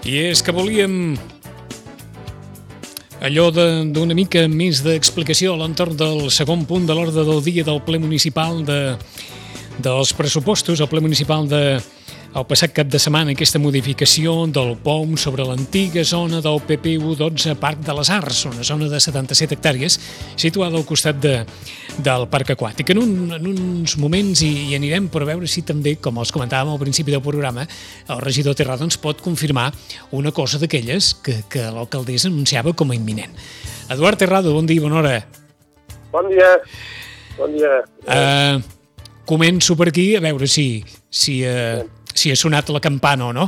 I és que volíem allò d'una mica més d'explicació a l'entorn del segon punt de l'ordre del dia del ple municipal dels pressupostos, el ple municipal el passat cap de setmana, aquesta modificació del POM sobre l'antiga zona del PP112 Parc de les Arts, una zona de 77 hectàrees situada al costat del Parc Aquàtic. En uns moments hi anirem per veure si també, com els comentàvem al principi del programa, el regidor Terrado ens pot confirmar una cosa d'aquelles que l'alcaldessa anunciava com a imminent. Eduard Terrado, bon dia, bona hora. Bon dia. Bon dia. Començo per aquí a veure si ha sonat la campana o no.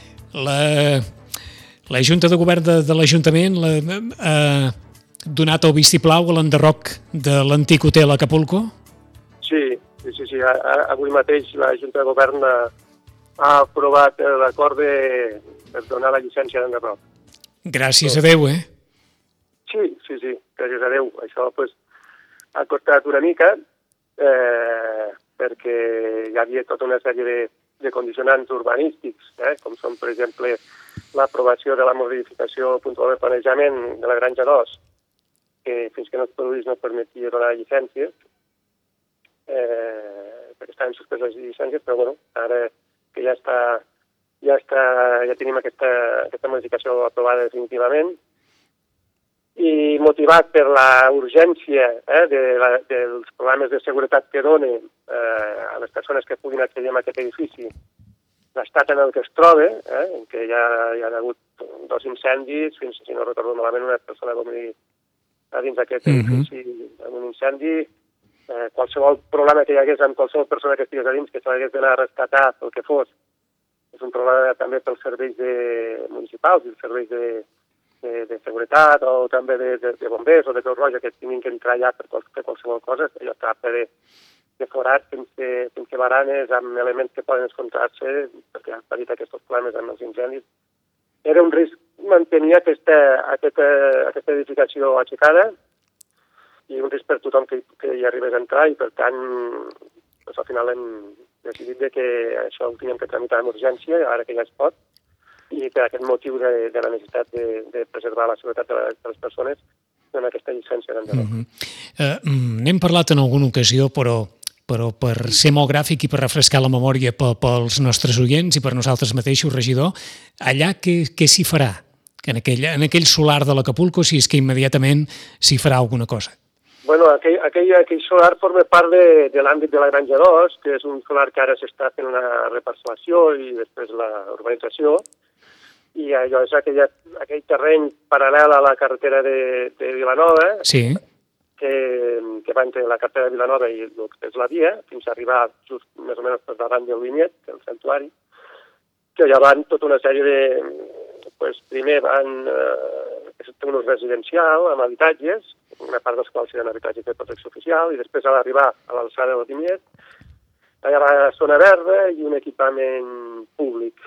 La Junta de Govern de l'Ajuntament ha donat el vistiplau a l'enderroc de l'antic hotel Acapulco? Sí. Avui mateix la Junta de Govern ha aprovat l'acord per donar la llicència d'enderroc. Gràcies a Déu, eh? Sí, gràcies a Déu. Això ha costat una mica perquè hi havia tota una sèrie de condicionants urbanístics, com són, per exemple, l'aprovació de la modificació puntual de planejament de la Granja 2, que fins que no es produís no permetia donar llicències, perquè estaven suspeses les llicències, però bueno, ara que ja tenim aquesta modificació aprovada definitivament, i motivat per la urgència dels problemes de seguretat que dona a les persones que puguin accedir a aquest edifici, l'estat en el que es troba, en què ja hi ha hagut 2 incendis, fins, si no recordo malament, una persona va morir a dins d'aquest edifici en un incendi, qualsevol problema que hi hagués amb qualsevol persona que estigués a dins, que se l'hagués d'anar a rescatar pel que fos, és un problema també pels serveis municipals i els serveis de seguretat o també de bombers o de Creu Roja que tinguin que entrar allà per qualsevol cosa, allò està ple de forats sense baranes amb elements que poden escontrar-se perquè han patit aquests problemes amb els incendis. Era un risc mantenir aquesta edificació aixecada i un risc per tothom que hi arribés a entrar i per tant al final hem decidit que això ho teníem que tramitar amb urgència ara que ja es pot i per aquest motiu de la necessitat de preservar la seguretat de les persones en aquesta llicència d'enderroc. N'hem parlat en alguna ocasió, però per ser molt gràfic i per refrescar la memòria pels nostres oients i per nosaltres mateixos, regidor, allà què s'hi farà? En aquell solar de l'Acapulco, si és que immediatament s'hi farà alguna cosa? Bueno, aquell solar forma part de l'àmbit de la Granja 2, que és un solar que ara s'està fent una reparcel·lació i després la urbanització, i allò és aquell terreny paral·lel a la carretera de Vilanova, sí, que va entre la carretera de Vilanova i el que és la via, fins a arribar just més o menys per davant del Vinyet, del santuari, que allà van tota una sèrie de... primer van un ús residencial amb habitatges, una part dels quals eren habitatges de protecció oficial, i després a l'arribar a l'alçada del Vinyet, allà va la zona verda i un equipament públic,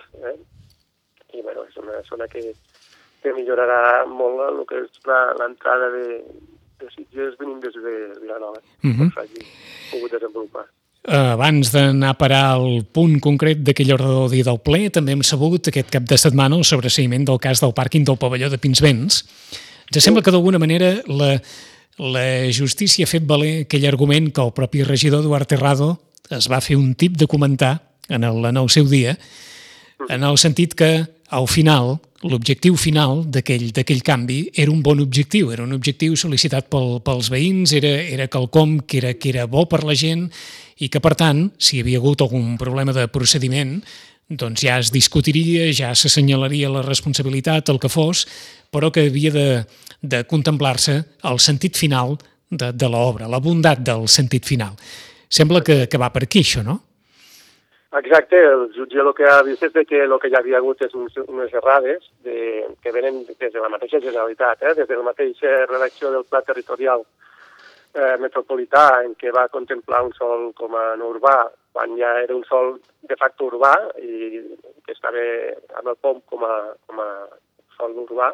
i bueno, és una zona que millorarà molt el que és l'entrada de Sitges venint des de Vilanova, que s'hagi pogut desenvolupar. Abans d'anar a parar al punt concret d'aquell ordre del dia del ple, també hem sabut aquest cap de setmana el sobreseïment del cas del pàrquing del pavelló de Pinsbens. Ens sembla que d'alguna manera la justícia ha fet valer aquell argument que el propi regidor Eduard Terrado es va fer un tip de comentar en el seu dia, en el sentit que al final, l'objectiu final d'aquell canvi era un bon objectiu, era un objectiu sol·licitat pels veïns, era quelcom que era bo per la gent i que, per tant, si hi havia hagut algun problema de procediment, doncs ja es discutiria, ja s'assenyalaria la responsabilitat, el que fos, però que havia de contemplar-se el sentit final de l'obra, la bondat del sentit final. Sembla que va per aquí, això, no? Exacte, el jutge el que ha vist és que el que ja havia hagut és unes errades que venen des de la mateixa Generalitat, des de la mateixa redacció del Pla Territorial Metropolità, en què va contemplar un sòl com a no urbà, quan ja era un sòl de facto urbà i que estava amb el POM com a sòl urbà.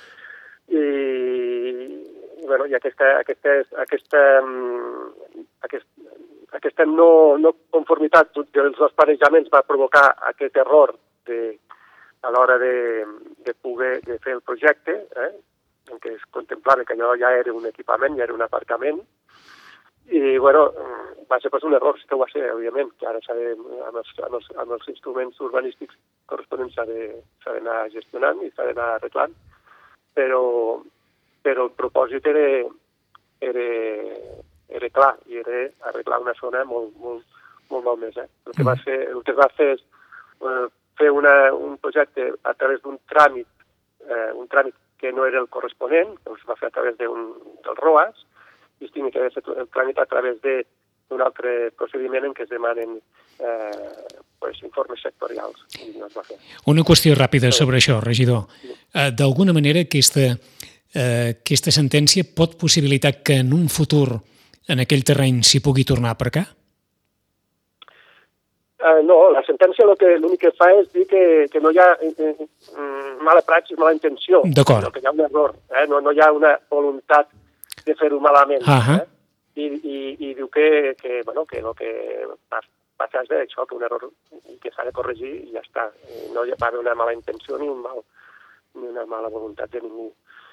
I aquesta no conformitat dels dos planejaments va provocar aquest error a l'hora de poder fer el projecte, en què es contemplava que allò ja era un equipament, ja era un aparcament, i, bueno, va ser un error, sí que ho va ser, òbviament, que ara amb els instruments urbanístics corresponents s'ha d'anar gestionant i s'ha d'anar arreglant, però el propòsit era clar, i era arreglar una zona molt malmesa. El que es va fer és fer un projecte a través d'un tràmit que no era el corresponent, que es va fer a través dels ROAS, i es tingui que haver fet el tràmit a través d'un altre procediment en què es demanen informes sectorials, i no es va fer. Una qüestió ràpida sobre això, regidor. D'alguna manera, aquesta sentència pot possibilitar que en un futur en aquell terreny s'hi pugui tornar a aparcar? No, la sentència l'únic que fa és dir que no hi ha mala praxis, mala intenció, sinó que hi ha un error, no hi ha una voluntat de fer-ho malament. I diu que el que passa és això, que un error que s'ha de corregir i ja està. No hi va haver una mala intenció ni una mala voluntat de ningú.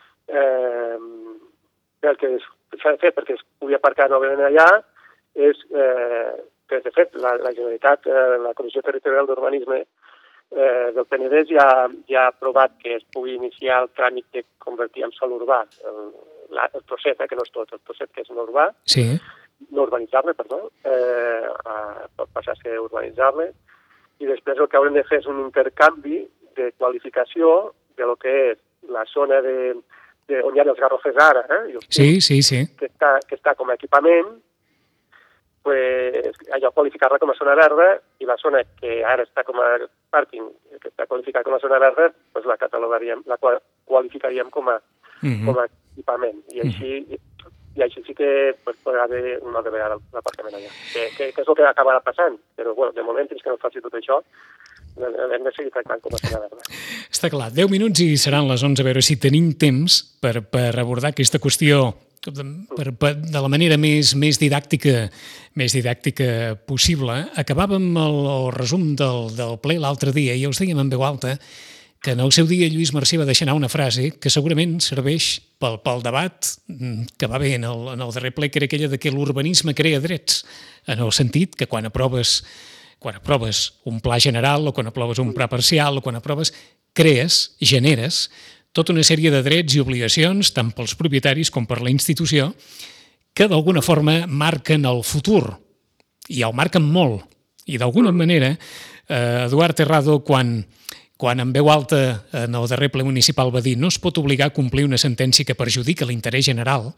El que s'ha de fer perquè es pugui aparcar novament allà és que, de fet, la Generalitat, la Comissió Territorial d'Urbanisme del Penedès ja ha aprovat que es pugui iniciar el tràmit de convertir en sòl urbà el trosset, que no és tot, el trosset que és no urbà, no urbanitzable, perdó, pot passar a ser urbanitzable, i després el que haurem de fer és un intercanvi de qualificació de lo que és la zona on hi ha els garrofers ara, que està com a equipament, allò qualificar-la com a zona verda, i la zona que ara està com a pàrquing, que està qualificada com a zona verda, la catalogaríem, la qualificaríem com a equipament. I així sí que podrà haver una altra vegada l'aparcament allà. Que és el que acabarà passant, però de moment, fins que no faci tot això, hem de seguir tractant com a zona verda. Està clar, 10 minuts i seran les 11, a veure si tenim temps per abordar aquesta qüestió de la manera més didàctica possible. Acabàvem el resum del ple l'altre dia i us dèiem en veu alta que en el seu dia Lluís Mercè va deixar anar una frase que segurament serveix pel debat que va haver en el darrer ple, que era aquella de que l'urbanisme crea drets, en el sentit que quan aproves un pla general o quan aproves un pla parcial o quan aproves, generes tota una sèrie de drets i obligacions, tant pels propietaris com per la institució, que d'alguna forma marquen el futur, i el marquen molt. I d'alguna manera, Eduard Terrado, quan en veu alta en el darrer ple municipal va dir no es pot obligar a complir una sentència que perjudica l'interès general,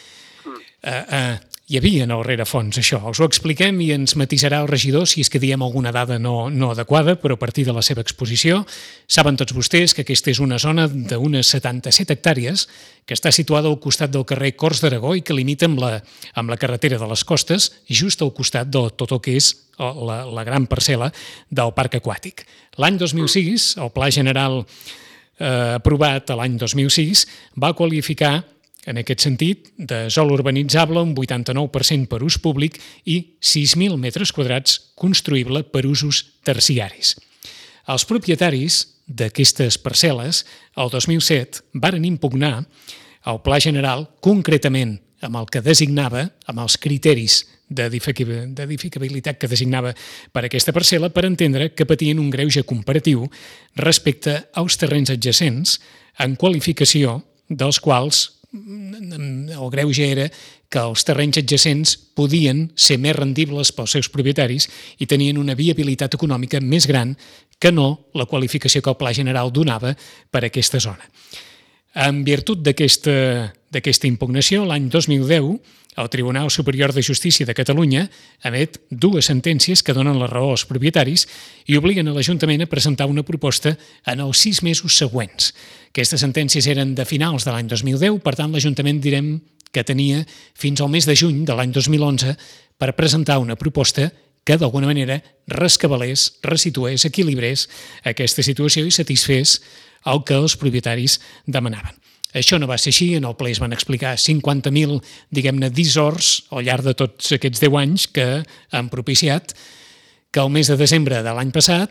hi havia en el rerefons això. Us ho expliquem i ens matisarà el regidor si és que diem alguna dada no adequada, però a partir de la seva exposició saben tots vostès que aquesta és una zona d'unes 77 hectàrees que està situada al costat del carrer Corts d'Aragó i que limita amb la carretera de les Costes, just al costat de tot el que és la gran parcel·la del parc aquàtic. L'any 2006, el Pla General aprovat l'any 2006 va qualificar en aquest sentit, de sòl urbanitzable, un 89% per ús públic i 6.000 metres quadrats construïble per usos terciaris. Els propietaris d'aquestes parcel·les, el 2007, varen impugnar el Pla General, concretament amb el que designava, amb els criteris d'edificabilitat que designava per aquesta parcel·la, per entendre que patien un greuge comparatiu respecte als terrenys adjacents en qualificació dels quals el greuge era que els terrenys adjacents podien ser més rendibles pels seus propietaris i tenien una viabilitat econòmica més gran que no la qualificació que el Pla General donava per a aquesta zona. En virtut d'aquesta impugnació, l'any 2010, el Tribunal Superior de Justícia de Catalunya emet 2 sentències que donen la raó als propietaris i obliguen a l'Ajuntament a presentar una proposta en els 6 mesos següents. Aquestes sentències eren de finals de l'any 2010, per tant l'Ajuntament direm que tenia fins al mes de juny de l'any 2011 per presentar una proposta que d'alguna manera rescabalés, resitués, equilibrés aquesta situació i satisfés el que els propietaris demanaven. Això no va ser així, en el ple es van explicar 50.000, diguem-ne, dissors al llarg de tots aquests 10 anys que han propiciat que el mes de desembre de l'any passat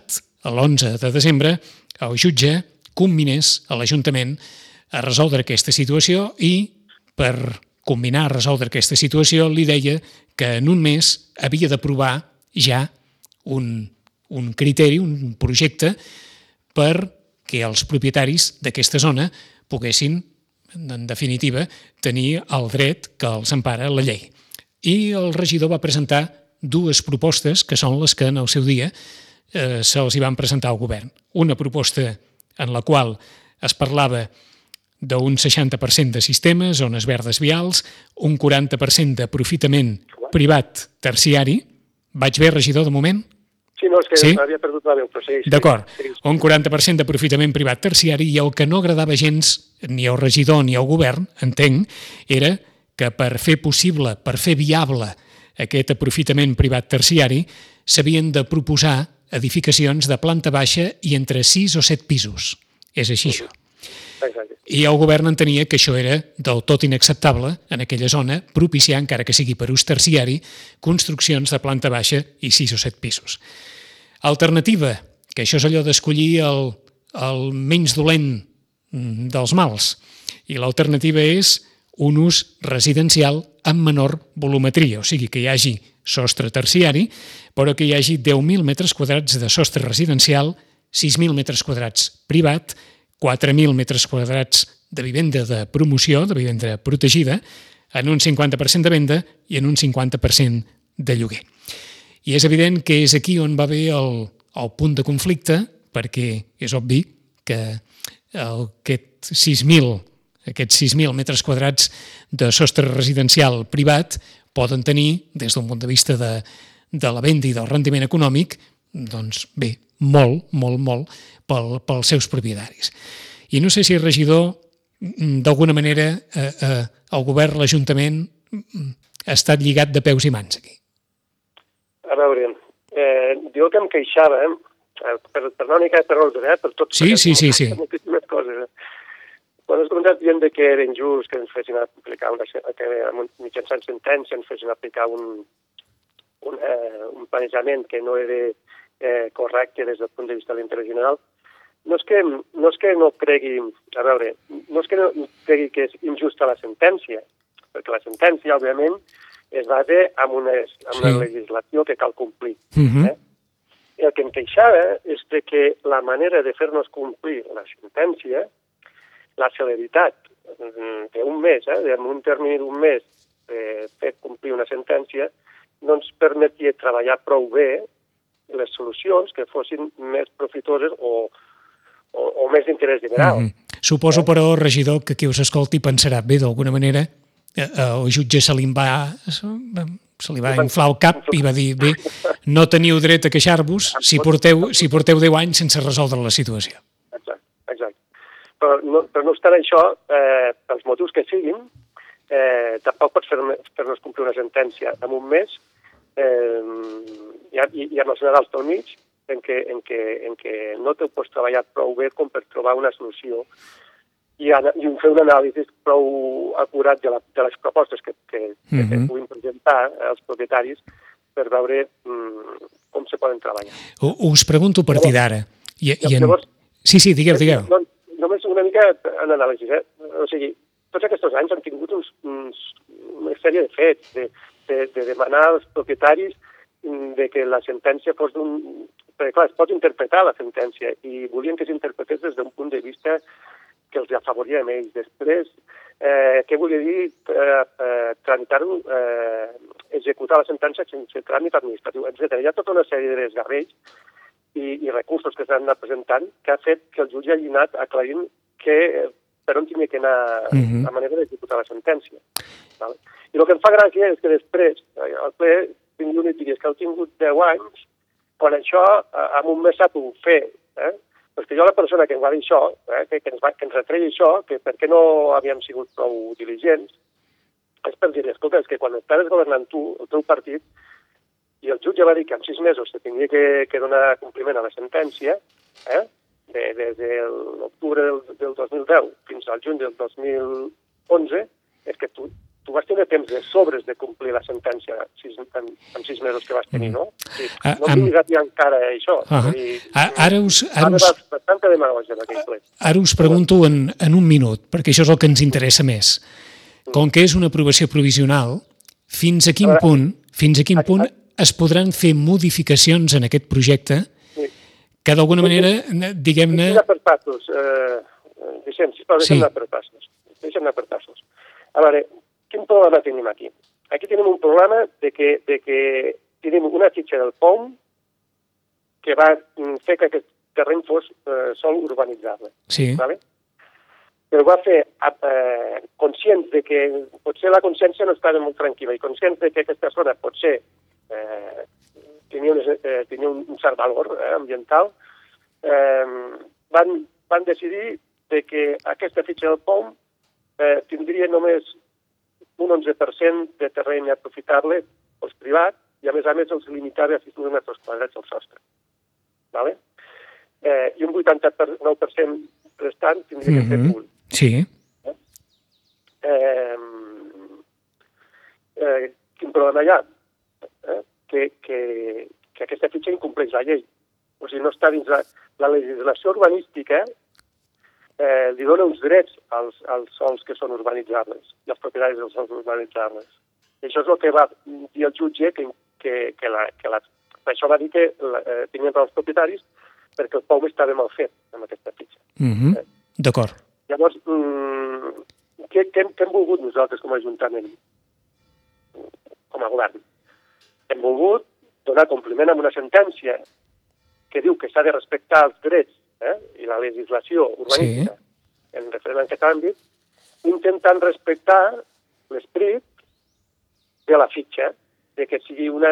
l'11 de desembre, el jutge comminés a l'Ajuntament a resoldre aquesta situació i, per combinar a resoldre aquesta situació, li deia que en un mes havia d'aprovar ja un criteri, un projecte, perquè els propietaris d'aquesta zona poguessin, en definitiva, tenir el dret que els empara la llei. I el regidor va presentar dues propostes, que són les que en el seu dia se'ls hi van presentar al govern. Una proposta en la qual es parlava d'un 60% de sistemes, zones verdes vials, un 40% d'aprofitament privat terciari. Vaig bé, regidor, de moment? Sí, no, és que havia perdut la veu, però sí. D'acord, un 40% d'aprofitament privat terciari, i el que no agradava gens ni al regidor ni al govern, entenc, era que per fer possible, per fer viable aquest aprofitament privat terciari, s'havien de proposar edificacions de planta baixa i entre 6 o 7 pisos. És així, això. Exacte. I el govern entenia que això era del tot inacceptable en aquella zona, propiciar, encara que sigui per ús terciari, construccions de planta baixa i 6 o 7 pisos. Alternativa, que això és allò d'escollir el menys dolent dels mals, i l'alternativa és un ús residencial amb menor volumetria, o sigui que hi hagi sostre terciari, però que hi hagi 10.000 metres quadrats de sostre residencial, 6.000 metres quadrats privat, 4.000 metres quadrats de vivenda de promoció, de vivenda protegida, en un 50% de venda i en un 50% de lloguer. I és evident que és aquí on va haver el punt de conflicte, perquè és obvi que aquests 6.000 metres quadrats de sostre residencial privat poden tenir, des d'un punt de vista de la venda i del rendiment econòmic, doncs bé, molt pels seus propietaris. I no sé si el regidor, d'alguna manera, el govern, l'Ajuntament, ha estat lligat de peus i mans aquí. A veure, diu que em queixava, per no mica per ordre, per tot... Sí. Moltíssimes coses. Quan has comentat dient que era injust que ens fessin aplicar que mitjançant sentència ens fessin aplicar un planejament que no era correcte des del punt de vista de l'interès general, no és que no cregui, a veure, no és que no cregui que és injusta la sentència, perquè la sentència, òbviament, es basa en una legislació que cal complir. El que em queixava és que la manera de fer-nos complir la sentència, la celeritat d'un mes, en un termini d'un mes, fer complir una sentència, no ens permetia treballar prou bé les solucions que fossin més profitoses o més d'interès general. Suposo, però, regidor, que qui us escolti pensarà, bé, d'alguna manera, el jutge se li va inflar el cap i va dir, bé, no teniu dret a queixar-vos si porteu 10 anys sense resoldre la situació. Exacte. Però no obstant això, pels motius que siguin, tampoc pots fer-nos complir una sentència en un mes i amb els Nadals pel mig, en què no te pots treballar prou bé com per trobar una solució i fer un anàlisi prou acurat de les propostes que puguin presentar els propietaris per veure com se poden treballar. Us pregunto a partir d'ara. Sí, digueu. Només una mica en anàlisi. O sigui, tots aquests anys han tingut una sèrie de fets, de demanar als propietaris de que la sentència fos perquè, clar, es pot interpretar la sentència i volien que s'interpretés des d'un punt de vista que els afavoria a ells. Després, què volia dir tramitar-ho, executar la sentència sense tràmit administratiu, etc. Hi ha tota una sèrie de desgarrells i recursos que s'han anat presentant que ha fet que el jutge hagi anat aclarint per on havia d'anar la manera d'executar la sentència. I el que em fa gràcia és que després el ple tingui un i digués que heu tingut 10 anys, quan això en un mes s'ha pogut fer. Perquè jo la persona que em va dir això, que ens retreia això, que per què no havíem sigut prou diligents, és per dir, escolta, és que quan estaves governant tu, el teu partit, i el jutge va dir que en 6 mesos se tenia que donar compliment a la sentència, des de l'octubre del 2010 fins al juny del 2011, és que tu vas tenir qüestió de temps, de sobres de complir la sentència en 6 mesos que vas tenir, no? Sí, no em diguis a dir encara això. Ara vas bastanta demagògia en aquell ple. Ara us pregunto en un minut, perquè això és el que ens interessa més. Com que és una aprovació provisional, fins a quin punt es podran fer modificacions en aquest projecte que d'alguna manera, diguem-ne... Deixa'm anar per passos, Vicent, sisplau, deixa'm anar per passos. A veure, quin problema tenim aquí? Aquí tenim un problema de que tenim una fitxa del POM que va fer que aquest terreny fos sol urbanitzable. Sí. Vale? Però va fer conscients de que potser la consciència no estava molt tranquil·la i conscients de que aquesta zona potser tenia un cert valor ambiental, van decidir de que aquesta fitxa del POM tindria només un 11% de terreny aprofitable pels privats i a més els limitava a 6.000 metres quadrats al sostre. Vale? I un 89% restant tindria que ser públic. Sí. Quin problema hi ha? Que aquesta fitxa incompleix la llei. O sigui, no està dins la legislació urbanística, li dona uns drets als sols que són urbanitzables i als propietaris dels sols urbanitzables. I això és el que va dir el jutge, això va dir que tenien raó els propietaris perquè el POM estava mal fet amb aquesta fitxa. D'acord. Llavors, què hem volgut nosaltres com a Ajuntament, com a govern? Hem volgut donar compliment a una sentència que diu que s'ha de respectar els drets i la legislació urbanística en referent a aquest àmbit, intentant respectar l'esperit de la fitxa, de que sigui un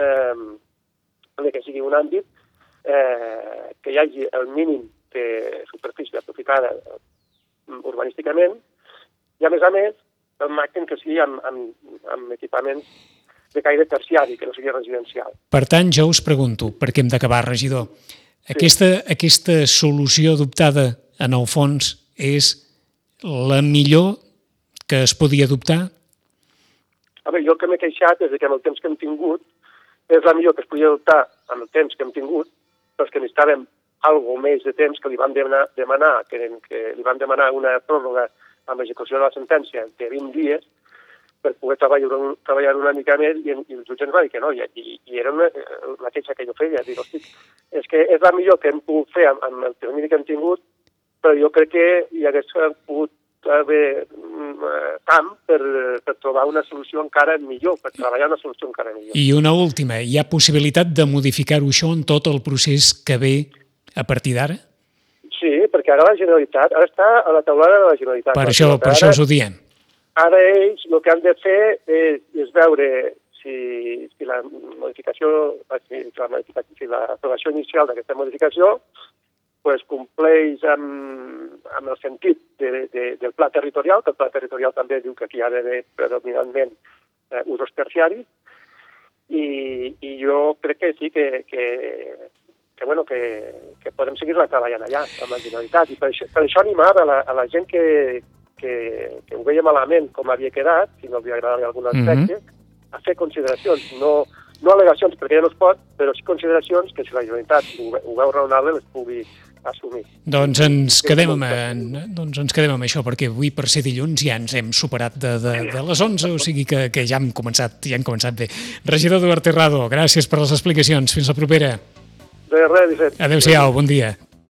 àmbit que hi hagi el mínim de superfície aprofitada urbanísticament i, a més, el màxim que sigui amb equipaments de caire terciari, que no sigui residencial. Per tant, jo us pregunto, perquè hem d'acabar, regidor, aquesta solució adoptada en el fons és la millor que es podia adoptar? A veure, jo el que m'he queixat és que amb el temps que hem tingut és la millor que es podia adoptar amb el temps que hem tingut, però que necessitàvem alguna més de temps que li vam demanar, que li vam demanar una pròrroga amb l'execució de la sentència de 20 dies, per poder treballar una mica més i el jutge ens va dir que no, i era la queixa que jo feia, dir, hosti, és que és la millor que hem pogut fer amb el termini que hem tingut, però jo crec que hi hagués pogut haver camp per trobar una solució encara millor, per treballar una solució encara millor. I una última, hi ha possibilitat de modificar-ho això en tot el procés que ve a partir d'ara? Sí, perquè ara la Generalitat, ara està a la taulada de la Generalitat. Per això us ho diem. Ara ells el que han de fer és veure si la modificació, si l'aprovació inicial d'aquesta modificació compleix amb el sentit del pla territorial, que el pla territorial també diu que aquí hi ha d'haver predominantment usos terciaris, i jo crec que sí que podem seguir-la treballant allà, amb la Generalitat, i per això animava a la gent que ho veia malament com havia quedat, si no li agradava algun aspecte, a fer consideracions, no al·legacions, perquè ja no es pot, però sí consideracions que si la Generalitat ho veu raonable les pugui assumir. Doncs ens quedem amb això, perquè avui per ser dilluns ja ens hem superat de les 11, o sigui que ja hem començat bé. Regidor Duarte Rado, gràcies per les explicacions. Fins la propera. De res, Vicent. Adéu-siau, bon dia.